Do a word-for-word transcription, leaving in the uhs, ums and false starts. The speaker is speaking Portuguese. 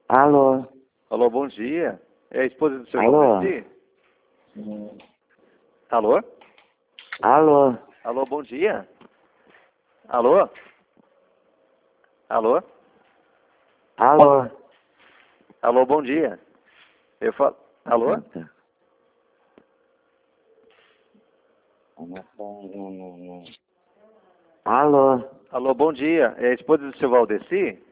Alô? Alô, bom dia. É a esposa do seu Alô? Valdeci? Alô? Alô? Alô, bom dia. Alô? Alô? Alô? Alô, bom dia. Eu falo... Alô? Alô? Alô, bom dia. É a esposa do seu Valdeci?